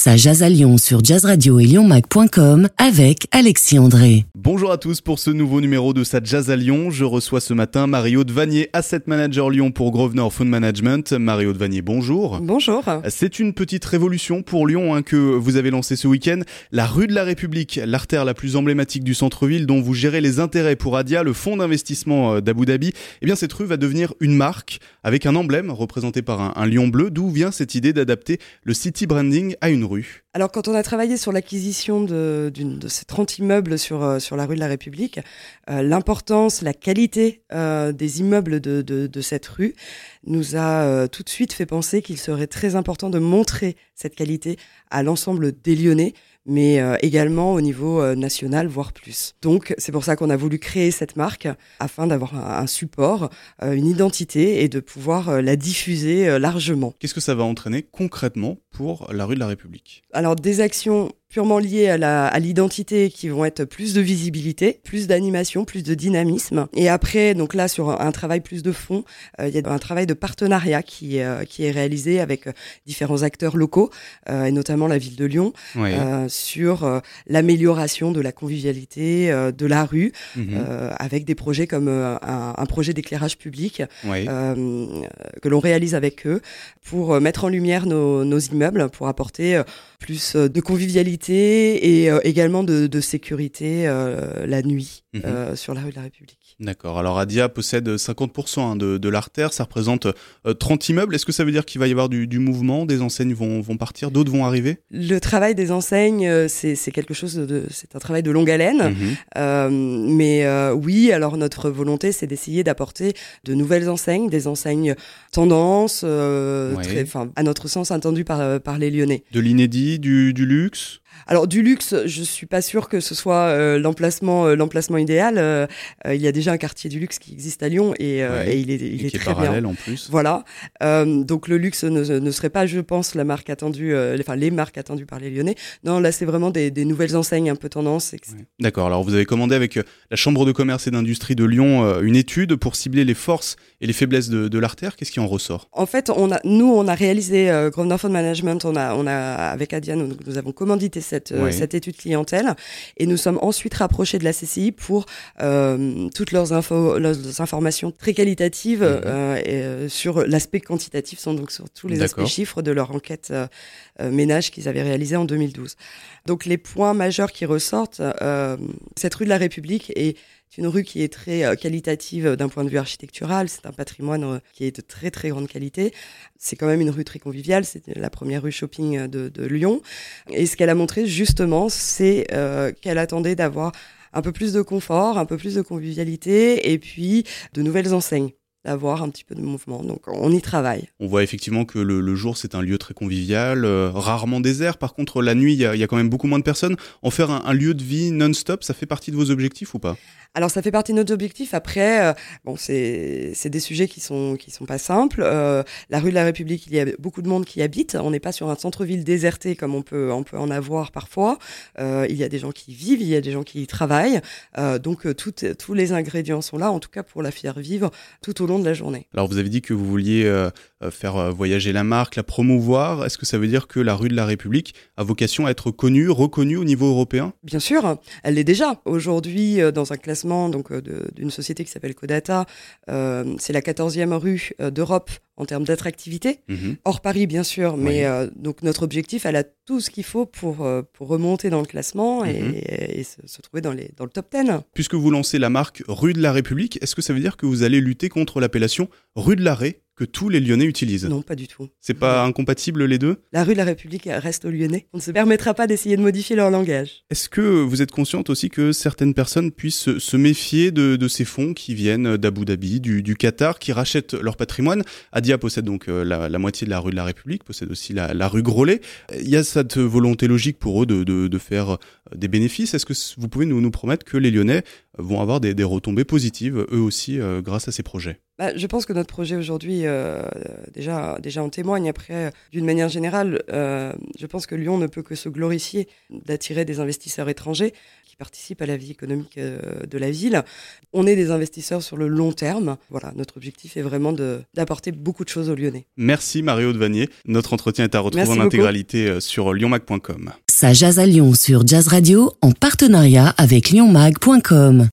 Ça jase à Lyon sur Jazz Radio et lyonmac.com avec Alexis André. Bonjour à tous pour ce nouveau numéro de Ça jase à Lyon. Je reçois ce matin Marie-Aude Vanier, Asset Manager Lyon pour Grosvenor Fund Management. Marie-Aude Vanier, bonjour. Bonjour. C'est une petite révolution pour Lyon que vous avez lancée ce week-end. La rue de la République, l'artère la plus emblématique du centre-ville dont vous gérez les intérêts pour Adia, le fonds d'investissement d'Abu Dhabi. Eh bien, cette rue va devenir une marque avec un emblème représenté par un lion bleu. D'où vient cette idée d'adapter le city branding à une rue ? Alors, quand on a travaillé sur l'acquisition de ces 30 immeubles sur la rue de la République, l'importance, la qualité des immeubles de cette rue nous a tout de suite fait penser qu'il serait très important de montrer cette qualité à l'ensemble des Lyonnais, mais également au niveau national, voire plus. Donc, c'est pour ça qu'on a voulu créer cette marque, afin d'avoir un support, une identité, et de pouvoir la diffuser largement. Qu'est-ce que ça va entraîner concrètement pour la rue de la République ? Alors, des actions purement liées à l'identité qui vont être plus de visibilité, plus d'animation, plus de dynamisme. Et après, donc là, sur un travail plus de fond, il y a un travail de partenariat qui est réalisé avec différents acteurs locaux, et notamment la ville de Lyon, Oui. sur l'amélioration de la convivialité de la rue, avec des projets comme un projet d'éclairage public Oui. que l'on réalise avec eux pour mettre en lumière nos immeubles, pour apporter plus de convivialité et également de sécurité la nuit sur la rue de la République. D'accord. Alors Adia possède 50% de l'artère, ça représente 30 immeubles. Est-ce que ça veut dire qu'il va y avoir du mouvement, des enseignes vont partir, d'autres vont arriver ? Le travail des enseignes, c'est quelque chose c'est un travail de longue haleine. Mais oui, alors notre volonté, c'est d'essayer d'apporter de nouvelles enseignes, des enseignes tendances, à notre sens attendues par les Lyonnais. De l'inédit, du luxe ? Alors du luxe, je suis pas sûre que ce soit l'emplacement idéal. Il y a déjà un quartier du luxe qui existe à Lyon et il est qui est très parallèle bien. en plus. Voilà. Donc le luxe ne serait pas, je pense, la marque attendue, les marques attendues par les Lyonnais. Non, là c'est vraiment des nouvelles enseignes un peu tendance. Ouais. D'accord. Alors vous avez commandé avec la Chambre de commerce et d'industrie de Lyon une étude pour cibler les forces et les faiblesses de l'artère. Qu'est-ce qui en ressort ? En fait, on a réalisé Grosvenor Fund Management. On a avec Adia, nous avons commandité cette étude clientèle et nous sommes ensuite rapprochés de la CCI pour toutes leurs informations très qualitatives sur l'aspect quantitatif, donc sur tous les aspects chiffres de leur enquête ménage qu'ils avaient réalisée en 2012. Donc les points majeurs qui ressortent, cette rue de la République est une rue qui est très qualitative d'un point de vue architectural. C'est un patrimoine qui est de très très grande qualité. C'est quand même une rue très conviviale. C'est la première rue shopping de Lyon. Et ce qu'elle a montré justement, c'est qu'elle attendait d'avoir un peu plus de confort, un peu plus de convivialité et puis de nouvelles enseignes, d'avoir un petit peu de mouvement. Donc on y travaille. On voit effectivement que le jour c'est un lieu très convivial, rarement désert. Par contre la nuit il y a quand même beaucoup moins de personnes. En faire un lieu de vie non-stop, ça fait partie de vos objectifs ou pas ? Alors ça fait partie de notre objectif. Après, c'est des sujets qui sont pas simples. La rue de la République, il y a beaucoup de monde qui y habite. On n'est pas sur un centre-ville déserté comme on peut en avoir parfois. Il y a des gens qui y vivent, il y a des gens qui y travaillent. Donc tous les ingrédients sont là, en tout cas pour la faire vivre tout au long de la journée. Alors vous avez dit que vous vouliez faire voyager la marque, la promouvoir. Est-ce que ça veut dire que la rue de la République a vocation à être connue, reconnue au niveau européen ? Bien sûr, elle l'est déjà. Aujourd'hui, dans un classement d'une société qui s'appelle Codata, c'est la 14e rue d'Europe en termes d'attractivité, hors Paris bien sûr, mais donc notre objectif, elle a tout ce qu'il faut pour remonter dans le classement et se trouver dans le top 10. Puisque vous lancez la marque Rue de la République, est-ce que ça veut dire que vous allez lutter contre l'appellation Rue de l'Arrêt que tous les Lyonnais utilisent ? Non, pas du tout. C'est pas incompatible les deux ? La rue de la République reste aux Lyonnais. On ne se permettra pas d'essayer de modifier leur langage. Est-ce que vous êtes consciente aussi que certaines personnes puissent se méfier de ces fonds qui viennent d'Abu Dhabi, du Qatar, qui rachètent leur patrimoine ? Adia possède donc la moitié de la rue de la République, possède aussi la rue Groslay. Il y a cette volonté logique pour eux de faire des bénéfices. Est-ce que vous pouvez nous promettre que les Lyonnais vont avoir des retombées positives, eux aussi, grâce à ces projets ? Je pense que notre projet aujourd'hui, déjà en témoigne. Après, d'une manière générale, je pense que Lyon ne peut que se glorifier d'attirer des investisseurs étrangers qui participent à la vie économique de la ville. On est des investisseurs sur le long terme. Voilà, notre objectif est vraiment d'apporter beaucoup de choses aux Lyonnais. Merci Marie-Aude Vanier. Notre entretien est à retrouver en intégralité sur lyonmag.com. Ça jase à Lyon sur Jazz Radio en partenariat avec lyonmag.com.